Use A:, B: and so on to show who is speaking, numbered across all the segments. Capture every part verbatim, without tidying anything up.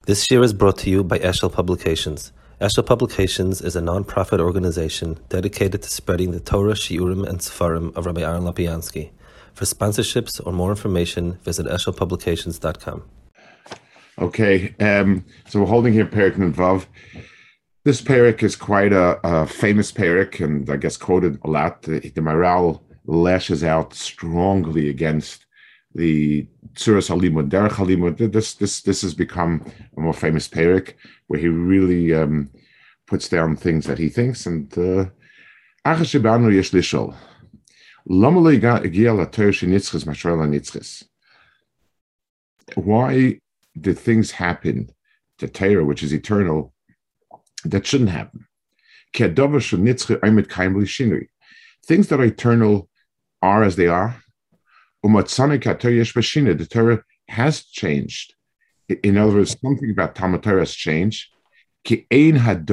A: This year is brought to you by Eshel Publications. Eshel Publications is a non-profit organization dedicated to spreading the Torah, Shiurim, and Sefarim of Rabbi Aaron Lapiansky. For sponsorships or more information, visit eshel publications dot com.
B: Okay, um, so we're holding here Perek Vav. This Perek is quite a, a famous Perek, and I guess quoted a lot. The, the Maharal lashes out strongly against the Tzuras Halimud, Derech Halimud. This this this has become a more famous Perek, where he really um, puts down things that he thinks. And Acha Shebanu Yesh Lishol, Lama lo Igia LaTorah Shenitzchis Mashra LaNitzchis. Why did things happen to Torah, which is eternal, that shouldn't happen? Things that are eternal are as they are. The Torah has changed. In other words, something about Talmud Torah has changed. Um, he said,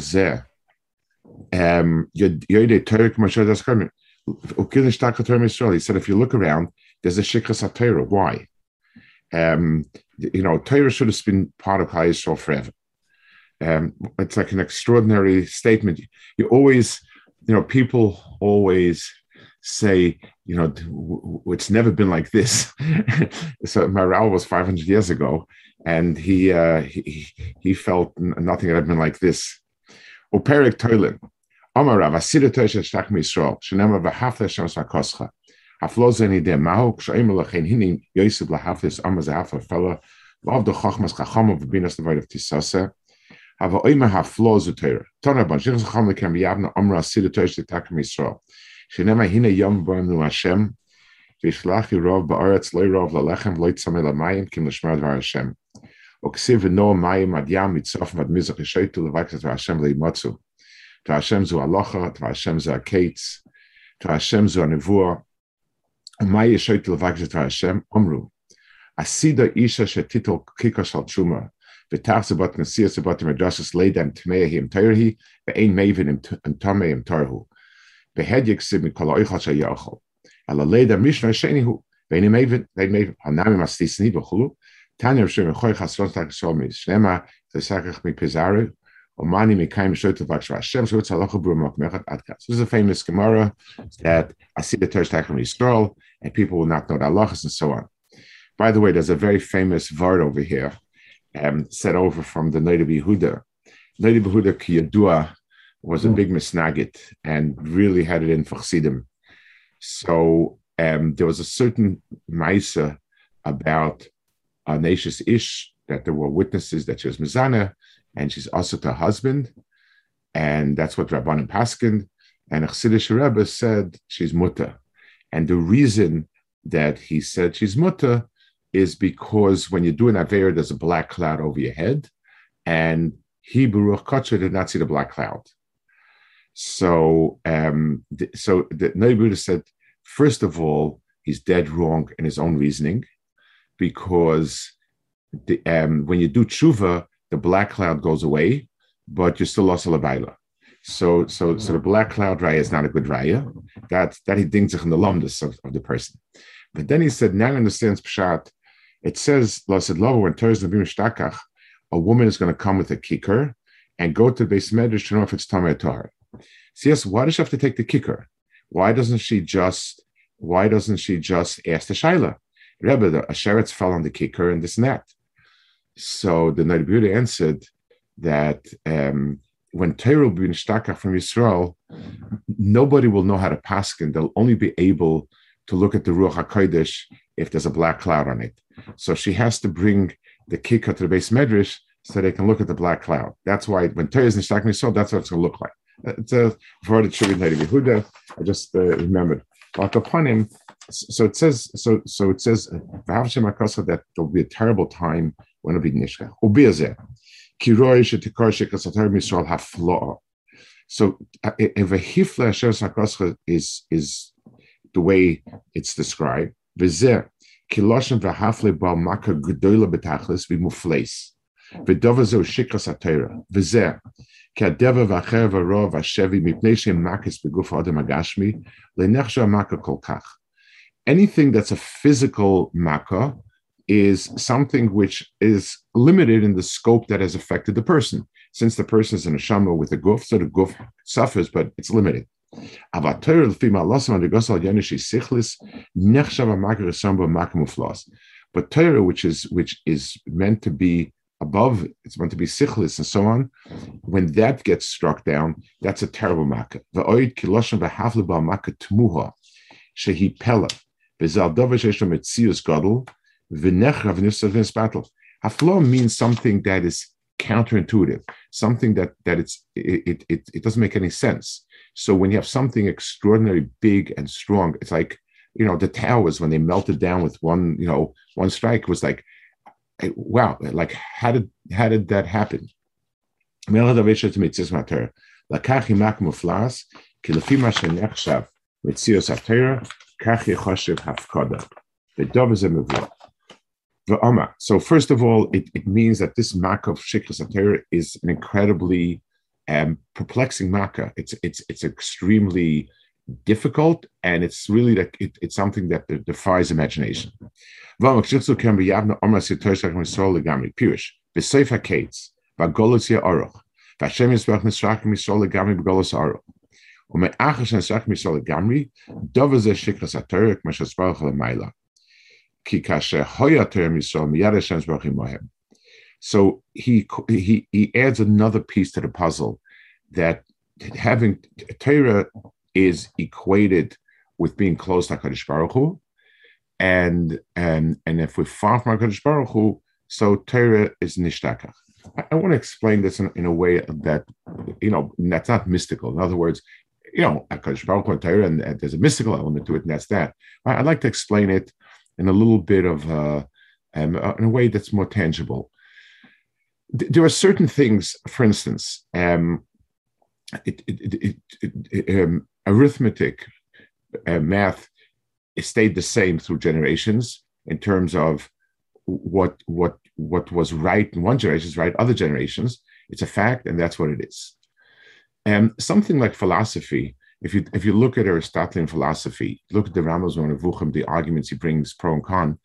B: if you look around, there's a Shikras HaTorah. Why? Um, you know, Torah should have been part of Klal Yisrael forever. Um, it's like an extraordinary statement. You always, you know, people always say, you know, it's never been like this. So Maharal was five hundred years ago, and he uh, he, he felt nothing had been like this. O Perek Toilin, Amar Rav, Asira Torah Sheshtach Misrael, Shenema v'Hafle Hashem Sakoscha. Hafloz any de Mahok Shaim Lachain Hinim Yosef Lahafles Amar Zahafle Fella Lav the Chachmas Chacham of Binas the Void of Tisasa. Have a Oima Hafloz Torah. Tana Ban Shechus Chacham Lekem Yavna Amar Asira Torah Sheshtach Misrael. Shenema Hine Yom Boim Hashem. Vishlachi Rov Ba'aretz Loi Rov Lalechem Loi Tzamei Lamayim Kim Lishmar Dvar Hashem. Oksiv V'no Mayim Ad Yam Mitzof Ad Mizach Yishoytu Levakas Dvar Hashem Leimotzu. To Hashem Zu Alocha, to Hashem Zu Akates, to Hashem Zu Anevua. Umay Yishoytu Levakas Dvar Hashem Omru. Asida Isha Shetitol Kika Shal Truma. V'tach Zebat Nesiya Zebat Medrashas Leidem Tmei Him Teirhi. Ve'ein Mevin Im Tamei Im Tarhu. Behed Yiksib Mikol Oichal Shayachol. Ala Leidem Mishnah Shenihu. Ve'ein Mevin. Ve'ein Mevin. Hanami Mastisni V'chulu. Tanya Shem Choy Chasron Tak Shomi. Shnema Zesakach Mi Pizaru. Omani Mikaim Shoytu Vakshva Hashem. So it's Halacha Brumach Mechat Adkas. This is a famous Gemara that I see the Torah Takam Yisrael, and people will not know the halachas and so on. By the way, there's a very famous word over here, um, set over from the Noda B'Yehuda. Noda B'Yehuda Kiyadua was a big misnagit and really had it in for Chassidim. So um, there was a certain ma'isa about a Neishes Ish, that there were witnesses that she was Mizana, and she's also to her husband, and that's what Rabbanan Paskin and a Chassidish Rebbe said she's mutter. And the reason that he said she's mutter is because when you do an Aveira, there's a black cloud over your head, and he, Baruch Kocher, did not see the black cloud. So, um, the, so the Noda B'Yehuda said, first of all, he's dead wrong in his own reasoning, because the, um, when you do tshuva, the black cloud goes away, but you're still lost a labaila. So, so, so the black cloud raya is not a good raya. That that he dings in the lumdus of, of the person. But then he said, now he understands pshat. It says, Lasid Lava, when Torah is Nabim Shtakach, a woman is going to come with a kicker and go to the Beis Medrash to know if it's Tamei Tahor. So yes, why does she have to take the kicker? Why doesn't she just? Why doesn't she just ask the shaila? Rebbe, the Asheretz fell on the kicker and this and that. So the Noda B'Yehuda answered that um, when Torah will be nishtakach from Yisrael, nobody will know how to paskin. They'll only be able to look at the Ruach HaKodesh if there's a black cloud on it. So she has to bring the kikkah to the Beis Medrash so they can look at the black cloud. That's why when Torah is nishtakach Yisrael, that's what it's going to look like. It's a word that should be Noda B'Yehuda. I just uh, remembered. Like upon him, so it says, so so it says, that there'll be a terrible time when it'll be nishkach. Ubiyazeh, kiroi shetikar shekasatar misrael hafloa. So if a hifla asher sakoscha is is the way it's described, v'zeh kiloshem v'hafle bal maka gedola betachlis v'mufleis v'dovazo shikras atera v'zeh kadeva v'acher v'rov v'shevi mipnei shem makis beguf adam agashmi lenechsha maka kol kach. Anything that's a physical makkah is something which is limited in the scope that has affected the person. Since the person is in a neshama with a guf, so the guf suffers, but it's limited. But Torah, which is which is meant to be above, it's meant to be sichlis and so on. When that gets struck down, that's a terrible makkah. V'oid kiloshem v'havle ba'al makkah tmuha shehi pella v'zal dover sheishlo metzius gadol v'nechra v'nifsa v'nispatel. Haflo means something that is counterintuitive, something that that it's it, it it doesn't make any sense. So when you have something extraordinarily big and strong, it's like, you know, the towers when they melted down with one, you know, one strike, was like, wow, like how did how did that happen? So first of all, it, it means that this makkah of Shikras HaTorah is an incredibly um, perplexing makkah. It's it's it's extremely difficult, and it's really like it, it's something that defies imagination. So he he he adds another piece to the puzzle, that having Torah is equated with being close to HaKadosh Baruch Hu, and and and if we're far from HaKadosh Baruch Hu, so Torah is nishtakach. I, I want to explain this in, in a way that, you know, that's not mystical. In other words, you know, HaKadosh Baruch Hu and Torah, and, and there's a mystical element to it, and that's that. I, I'd like to explain it in a little bit of uh, um, uh, in a way that's more tangible. Th- there are certain things, for instance, um, it, it, it, it, it, um, arithmetic, uh, math, it stayed the same through generations in terms of what what what was right in one generation is right other generations. It's a fact, and that's what it is. And um, something like philosophy. If you if you look at Aristotelian philosophy, look at the Rambam's on Nevuchim, the arguments he brings pro and con,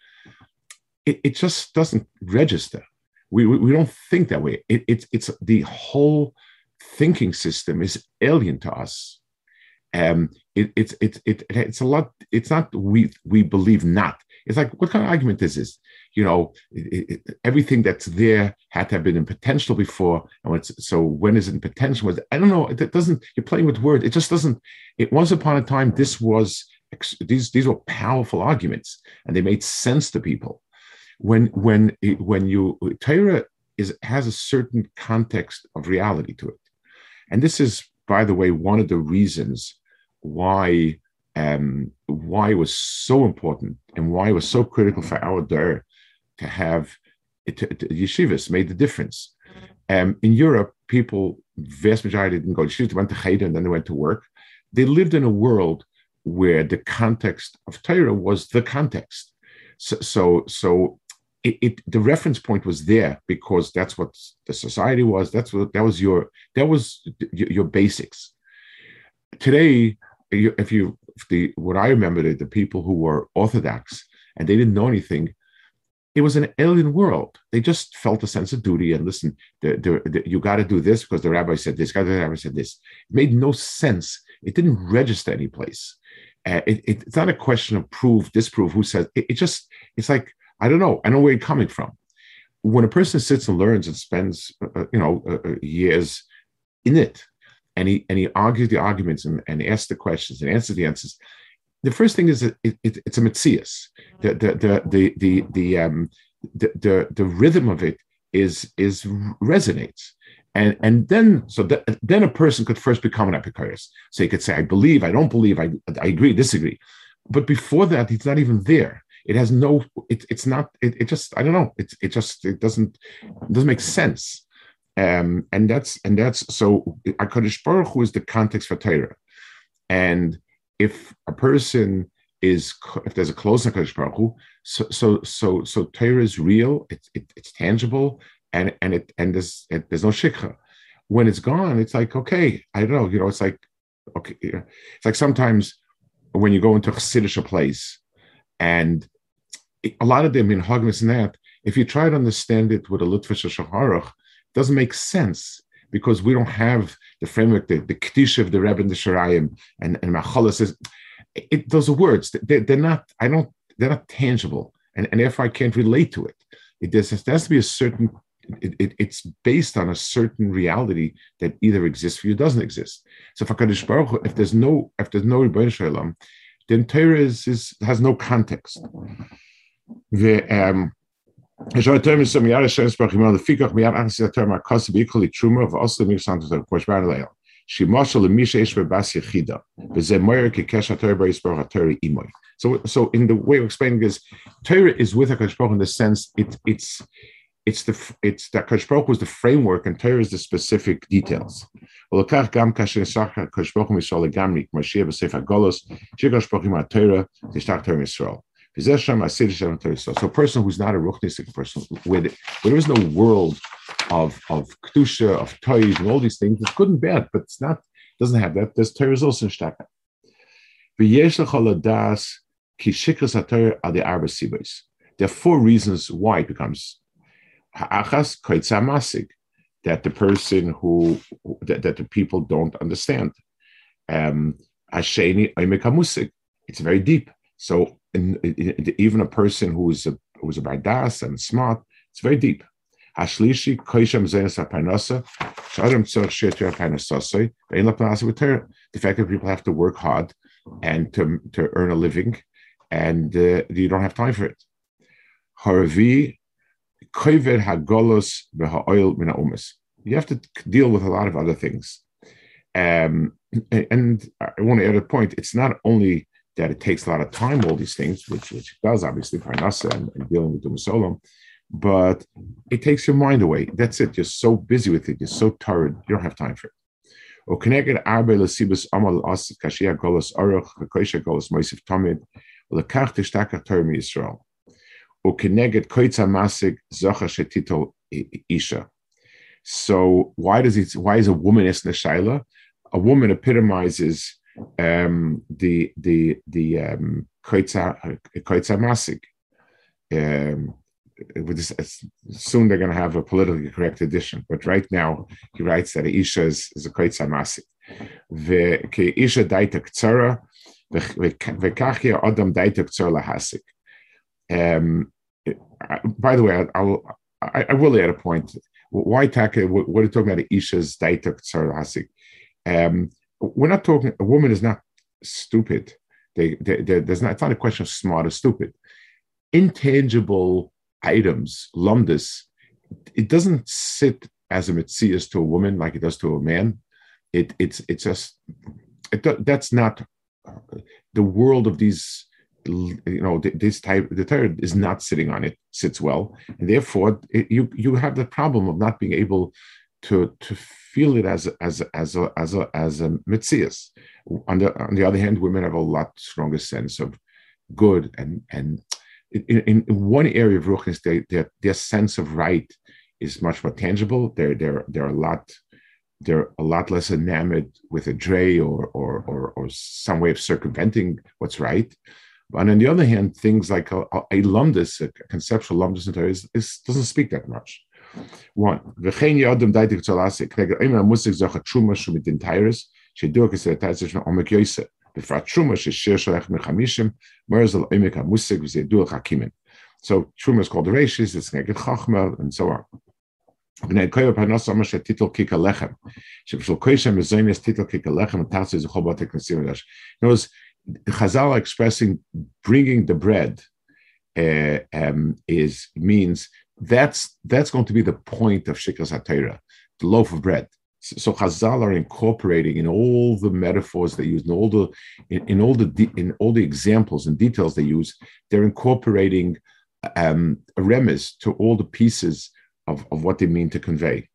B: it, it just doesn't register. We, we we don't think that way. It, it it's the whole thinking system is alien to us. Um, it, it, it, it, it's a lot. It's not we we believe not. It's like, what kind of argument is this? You know, it, it, everything that's there had to have been in potential before, and it's, so when is it in potential? Was I don't know. It doesn't. You're playing with words. It just doesn't. It once upon a time, this was these these were powerful arguments, and they made sense to people. When when when you Torah is has a certain context of reality to it, and this is, by the way, one of the reasons why um, why it was so important and why it was so critical for our Dor to have it, to, to, yeshivas made the difference. Um, in Europe, people, vast majority didn't go to yeshivas, they went to cheder and then they went to work. They lived in a world where the context of Torah was the context. So, so, so it, it the reference point was there because that's what the society was. That's what that was your that was your, your basics. Today, if you if the what I remember, the, the people who were Orthodox and they didn't know anything, it was an alien world. They just felt a sense of duty and listen. The, the, the, you got to do this because the rabbi said this. The rabbi said this. It made no sense. It didn't register any place. Uh, it, it, it's not a question of prove, disprove. Who says it, it? Just it's like I don't know. I know where you're coming from. When a person sits and learns and spends uh, you know uh, years in it, and he and he argues the arguments and, and asks the questions and answers the answers. The first thing is that it, it, it's a metzias. The the the the the the, um, the the the rhythm of it is is resonates, and and then so that, then a person could first become an epicurus. So he could say, I believe, I don't believe, I I agree, disagree. But before that, he's not even there. It has no. It, it's not. It, it just. I don't know. It it just. It doesn't. It doesn't make sense. Um, and that's and that's so. HaKadosh Baruch Hu is the context for Torah, and if a person is, if there's a close HaKadosh Baruch Hu, so so so so Torah is real. It's it, it's tangible, and and it and there's it, there's no shikha. When it's gone, it's like, okay, I don't know. You know, it's like okay. It's like sometimes when you go into a Chassidish place, and a lot of them in Hagmas and that, if you try to understand it with a Litvish Shaharach, it doesn't make sense because we don't have the framework, the, the K'tish of the Rebbe and the Shirayim and, and Machalas says, it, those are words. They, they're not, I don't, they're not tangible. And, and therefore I can't relate to it. It does, there has to be a certain, it, it, it's based on a certain reality that either exists for you or doesn't exist. So if HaKadosh Baruch Hu, if there's no, if there's no Rebbeinu Shalom, then Torah is, is, has no context. The, um, I shall term is some Yara Shem Sprach Yimon the Fikach Miyad Achas the term Akasa equally Truma of also the Mixant of the Koshbar Leil. She marshal the Misha Ish Bas Yechida. Bezeh Moyer Kikesh Torah Beis Baruch Torah Imoy. So, so in the way of explaining is Torah is with HaKadosh Baruch Hu in the sense it it's it's the it's that HaKadosh Baruch Hu is the framework and Torah is the specific details. Olakach Gam Kasher Nisach HaKadosh Baruch Hu Mishal Gamri Mashiach B'Sefer Golos Shikadosh Baruch Hu Ma Torah Tishtach Torah Yisrael. So a person who's not a ruchnistic person, where, the, where there is no world of of kedusha, of toys, and all these things, it's good and bad, but it's not, doesn't have that. There's Torah is also in shtaka. There are four reasons why it becomes ha'achas koitza masig, that the person who, that, that the people don't understand. Um, Hasheni oimek hamusig, it's very deep. So in, in, in, even a person who is a who is a bardas and smart, it's very deep. Hashlishi koishem zenes haparnasa, shadam tzorch shetu haparnasasoi. Ve'in lapanasa v'Torah. The fact that people have to work hard and to to earn a living, and uh, you don't have time for it. Haravi koived hagolos v'ha'oil min ha'umas. You have to deal with a lot of other things. Um, and, and I want to add a point. It's not only that it takes a lot of time, all these things, which which it does, obviously, Parnasa and, and dealing with the Musolam, but it takes your mind away. That's it. You're so busy with it. You're so tired. You don't have time for it. O connected arbe lesibus amal as kashia golos aruch v'koisha golos moisif tamid lekach tishtaka Torah Yisrael. O connected koitza masig zacha shetitol isha. So why does it? Why is a woman isna shaila? A woman epitomizes Um, the the the um, koitza koitza masig. Um, this, soon they're going to have a politically correct edition, but right now he writes that Isha is, is a koitza masig. Ve ke Isha daita ktsara ve kachia adam daita ktsara lahasik. Um, by the way, I'll, I, I will add a point. Why taka? What are you talking about? Isha's daita ktsara lahasik. Um, We're not talking, a woman is not stupid. They, they, they, there's not, it's not a question of smart or stupid. Intangible items, lumdus, it doesn't sit as a mitzias to a woman like it does to a man. It, it's, it's just, it, that's not the world of these, you know, this type, the Torah is not sitting on it, sits well. And therefore, it, you, you have the problem of not being able to to feel it as as as a as a as a mitzias. On the on the other hand, women have a lot stronger sense of good, and and in, in one area of ruchnis, they, their their sense of right is much more tangible. They're they're they're a lot they're a lot less enamored with a dray or or or, or some way of circumventing what's right. But on the other hand, things like a, a lumdus, a conceptual lumdus in Torah is, is doesn't speak that much. One, v'chein yadam daitik tzalasik. Kneged oimer musik zocha truma shumit in Tyrus. Shedur kisei taizish from omek yoyse. Befrat truma sheshir shalech mechamishim. Merzel oimek hamusik v'zedur hakimin. So truma is called the rashis. It's kneged chachma and so on. V'nei koyer parnas omer shetitel kika lechem. Shebshul koyshem mezoynes titel kika lechem and tatzi zuchol batek nesim v'dash. Notice Chazal are expressing bringing the bread uh, um, is means. That's that's going to be the point of Shikras HaTorah, the loaf of bread. So, so Chazal are incorporating in all the metaphors they use, in all the in, in all the in all the examples and details they use, they're incorporating um, a remiss to all the pieces of, of what they mean to convey.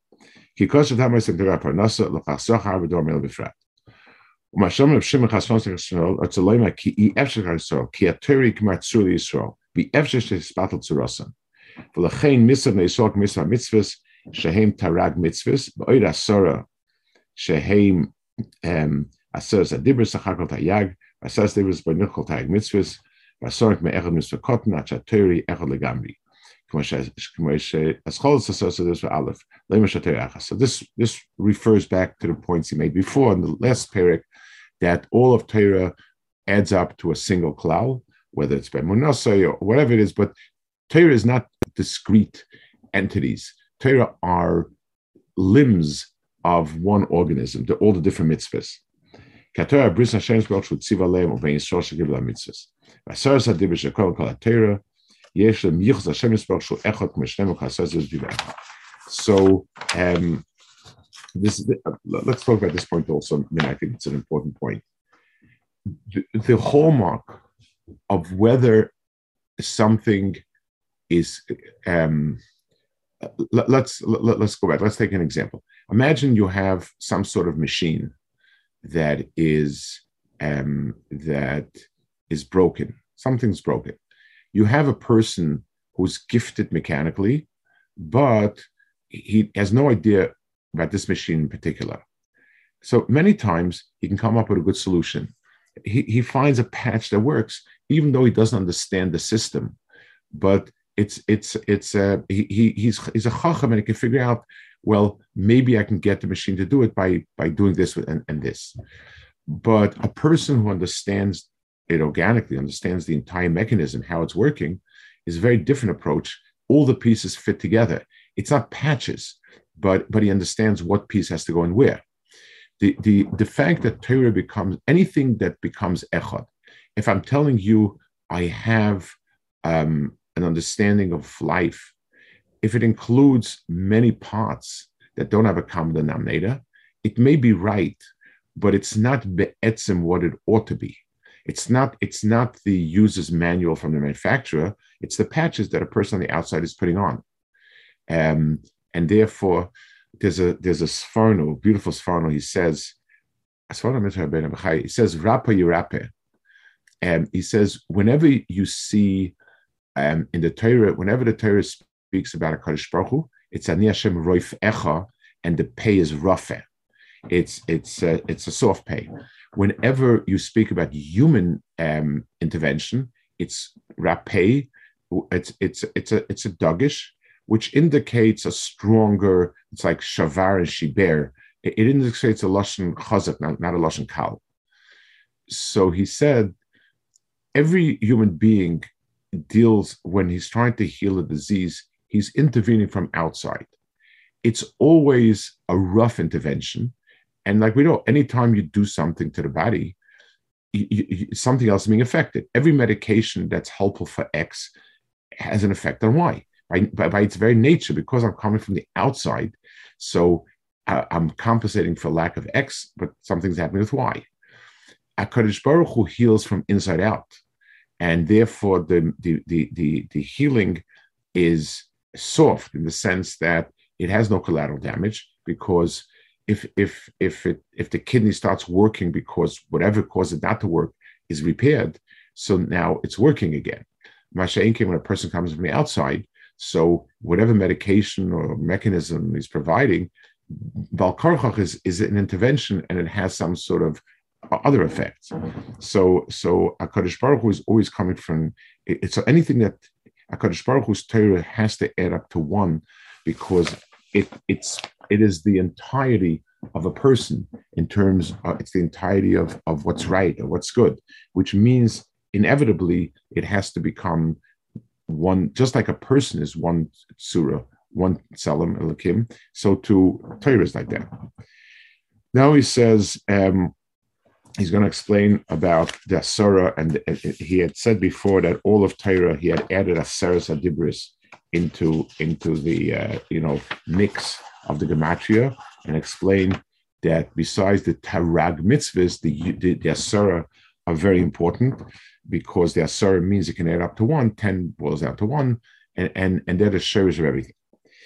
B: V'lachein mitzvah neisok mitzvah mitzvahs shehem tarag mitzvahs b'oid asora shehem asor zadibur sachakol tayag asor zadibur b'nichol tayag mitzvahs והסורק מאחד מספקותן עד שהתורה אחד לגמרי. So this this refers back to the points he made before in the last parak, that all of Torah adds up to a single klal, whether it's by Munasai or whatever it is, but Torah is not discrete entities. Torah are limbs of one organism, all the different mitzvahs. So um, this is the, uh, let's talk about this point also. I mean, I think it's an important point. The, the hallmark of whether something is um, let, let's let, let's go back. Let's take an example. Imagine you have some sort of machine that is um, that is broken. Something's broken. You have a person who's gifted mechanically, but he has no idea about this machine in particular. So many times he can come up with a good solution. He, he finds a patch that works, even though he doesn't understand the system. But it's it's it's uh, he he's he's a chacham, and he can figure out, well, maybe I can get the machine to do it by by doing this and, and this. But a person who understands it organically, understands the entire mechanism, how it's working, is a very different approach. All the pieces fit together. It's not patches, but but he understands what piece has to go in where. The the the fact that Torah becomes anything that becomes echad. If I'm telling you I have um, an understanding of life, if it includes many parts that don't have a common denominator, it may be right, but it's not be'etzim what it ought to be. It's not, it's not the user's manual from the manufacturer. It's the patches that a person on the outside is putting on. Um, and therefore, there's a there's a Sforno, beautiful Sforno, he says, he says, Rapa Yirape. And he says, whenever you see um, in the Torah, whenever the Torah speaks about a Kadosh Baruch Hu, it's Ani Hashem Roif Echa, and the pay is Rafe. It's it's uh, it's a soft pay. Whenever you speak about human um, intervention, it's Rapay. It's it's it's a it's a dogish, which indicates a stronger. It's like shavar and shiber. It, it indicates a lashon chazak, not, not a lashon kal. So he said, every human being deals, when he's trying to heal a disease, he's intervening from outside. It's always a rough intervention. And like we know, anytime you do something to the body, you, you, something else is being affected. Every medication that's helpful for X has an effect on Y. By, by, by its very nature, because I'm coming from the outside, so uh, I'm compensating for lack of X, but something's happening with Y. HaKadosh Baruch Hu heals from inside out. And therefore, the, the, the, the, the healing is soft in the sense that it has no collateral damage, because if if if it if the kidney starts working because whatever caused it not to work is repaired, so now it's working again. Masha'inkin, when a person comes from the outside, so whatever medication or mechanism he's providing, Bal Karchach is, is an intervention, and it has some sort of other effects. So so HaKadosh Baruch Hu is always coming from it. So anything that HaKadosh Baruch Hu's Torah has to add up to one, because it it's it is the entirety of a person in terms of, it's the entirety of, of what's right or what's good, which means inevitably it has to become one, just like a person is one surah, one salam elakim, so to Torah is like that. Now he says, um, he's going to explain about the Asara, and he had said before that all of Torah, he had added Aseres Adibris into, into the, uh, you know, mix of the Gematria, and explained that besides the Tarag mitzvahs, the, the, the Asara are very important, because the Asara means it can add up to one, ten boils down to one, and, and, and they're the shares of everything.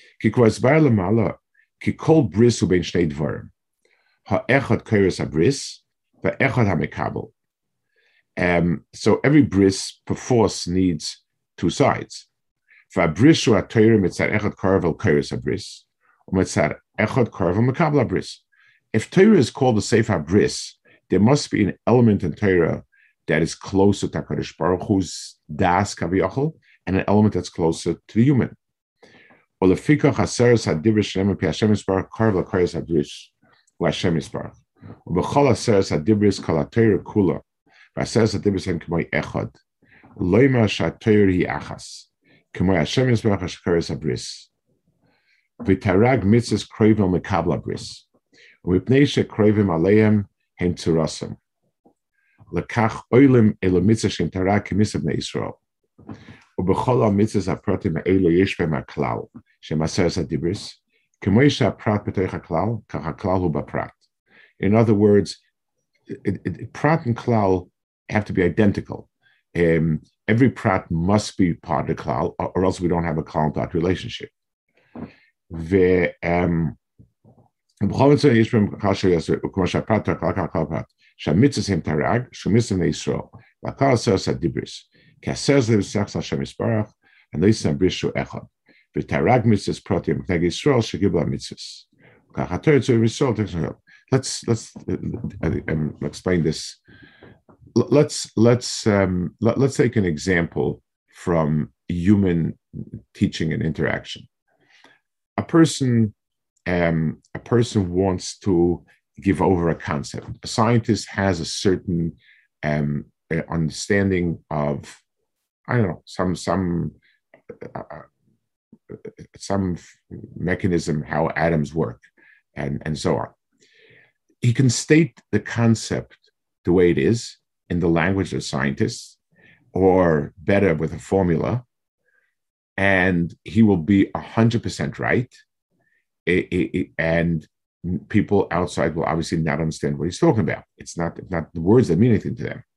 B: Kikol bris ubein shnei dvarim. Ha'echad kairos habris, va'echad ha'mekabel. Um, so every bris perforce needs two sides. Va'bris shu ha'toyrim mitzad echad karvel kairos habris, u'mitzad echad karvel mekabel habris. If Torah is called the Sefer Bris, there must be an element in Torah that is closer to HaKadosh Baruch Hu's das kaviyachol, and an element that's closer to the human. Or lefikach haseres hadibris shlema pi Hashem yisbarach karv l'koyes hadibris l'Hashem yisbarach. Ubechol haseres hadibris kol haTorah kula, v'haseres hadibris hen k'moy echad. Loima sha'Torah hi achas, k'moy Hashem yisbarach hashkares habris. V'tarag mitzvahs kroivim mekabla bris. U'mipnei shekroivim aleim hem tzurasam. Lekach oilim elo mitzvah shem tarag k'mitzvah bnei Yisrael. Ubechol ha-mitzvahs ha-pratim ha'elo yesh behem ha-klal, shem haseres hadibris, k'moy sha'prat b'toich ha-klal, kach ha-klal hu b'prat. In other words, it, it, prat and klal have to be identical. Um, every prat must be part of the klal, or, or else we don't have a klal-dot relationship. Ve um b'chol mitzvah yesh behem ha-klal yaseh, u'k'mo sha'prat ha-klal kach ha-prat, sha'mitzvahs hem tarag, sh'mitzvah bnei Yisrael, l'klal haseres hadibris. Kaseres levisach Hashem Yisbarach, and leisam brishu echad. V'tarag mitzvahs protim k'neged Yisrael shegibla mitzvahs. K'chator tzur Yisrael. Let's let's uh, um, explain this. Let's let's um, let, let's take an example from human teaching and interaction. A person um, a person wants to give over a concept. A scientist has a certain um, understanding of, I don't know, some some uh, some mechanism how atoms work, and and so on. He can state the concept the way it is in the language of scientists, or better with a formula, and he will be a hundred percent right. It, it, it, and people outside will obviously not understand what he's talking about. It's not it's not the words that mean anything to them.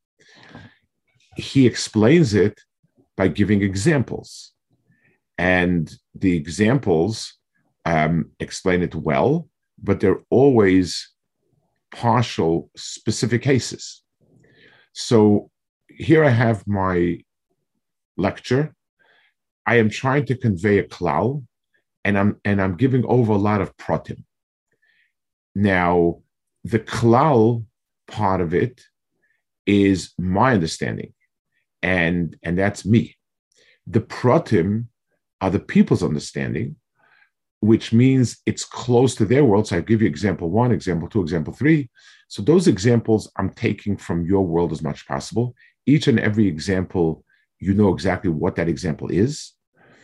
B: He explains it by giving examples, and the examples um, explain it well, but they're always partial, specific cases. So here I have my lecture. I am trying to convey a klal, and I'm and I'm giving over a lot of pratim. Now, the klal part of it is my understanding, and and that's me. The pratim are the people's understanding, which means it's close to their world. So I give you example one, example two, example three. So those examples I'm taking from your world as much as possible. Each and every example, you know exactly what that example is.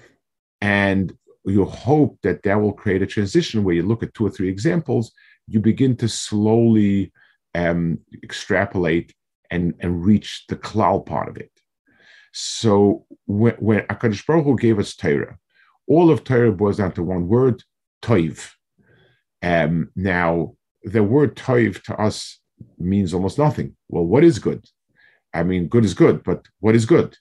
B: And you hope that that will create a transition where you look at two or three examples, you begin to slowly um, extrapolate and, and reach the klal part of it. So when, when HaKadosh Baruch Hu gave us Torah, all of Torah boils down to one word, toiv. Um, now, the word toiv to us means almost nothing. Well, what is good? I mean, good is good, but what is good?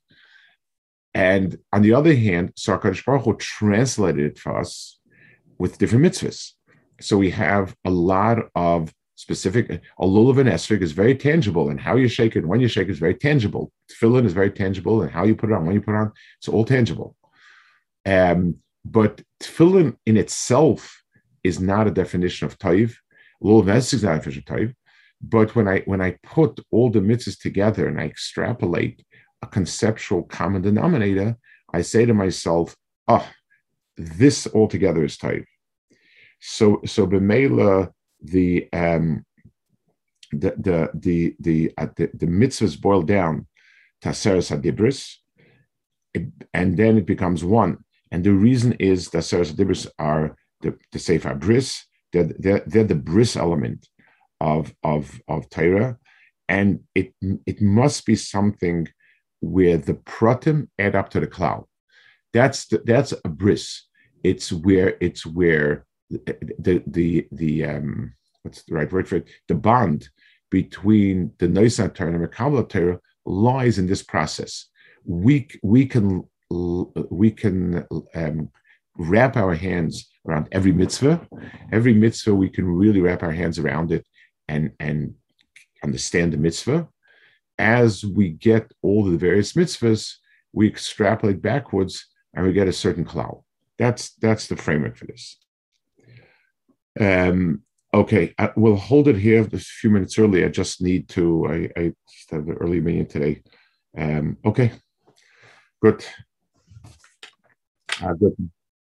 B: And on the other hand, so HaKadosh Baruch Hu translated it for us with different mitzvahs. So we have a lot of specific, a lulav and esrog is very tangible, and how you shake it, when you shake it is very tangible. Tefillin is very tangible, and how you put it on, when you put it on, it's all tangible. Um, but tefillin in itself is not a definition of toiv. Lulav and esrog is not a definition of toiv. But when I when I put all the mitzvahs together and I extrapolate a conceptual common denominator, I say to myself, oh, this altogether is toiv. So so b'meila, the um the the the the uh, the, the mitzvahs boil down to aseres hadibris, and then it becomes one. And the reason is that aseres hadibris are the, the sefer bris. They're, they're they're the bris element of of of Torah, and it it must be something where the pratim add up to the klal. That's the, that's a bris. It's where it's where the the the um what's the right word for it? The bond between the Noisan Torah and the Kabbalah Torah lies in this process. We we can we can um, wrap our hands around every mitzvah. Every mitzvah we can really wrap our hands around it and and understand the mitzvah. As we get all the various mitzvahs, we extrapolate backwards and we get a certain klal. That's that's the framework for this. Um, Okay, uh, we'll hold it here. Just a few minutes early. I just need to. I, I just have an early meeting today. Um, okay, good. Uh, good.